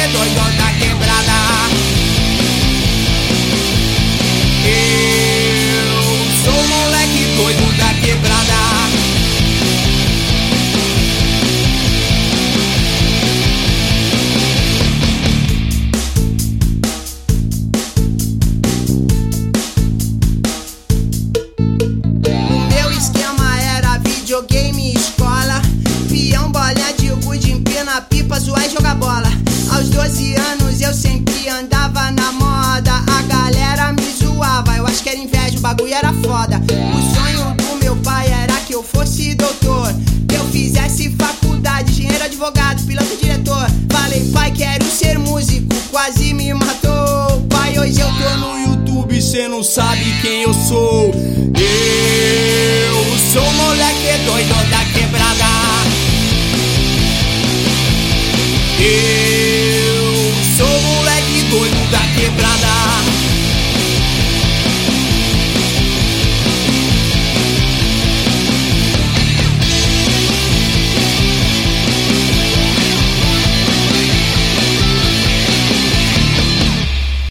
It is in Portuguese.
moleque doido da quebrada. Eu sou o moleque doido da quebrada. Videogame, escola, peão, bolinha de gude, empina pipa, zoar e jogar bola. Aos 12 anos eu sempre andava na moda. A galera me zoava, eu acho que era inveja, o bagulho era foda. O sonho do meu pai era que eu fosse doutor, que eu fizesse faculdade, engenheiro, advogado, piloto, diretor. Falei, pai, quero ser músico, quase me matou. Pai, hoje eu tô no YouTube, cê não sabe quem eu sou. Eu sou o moleque doido da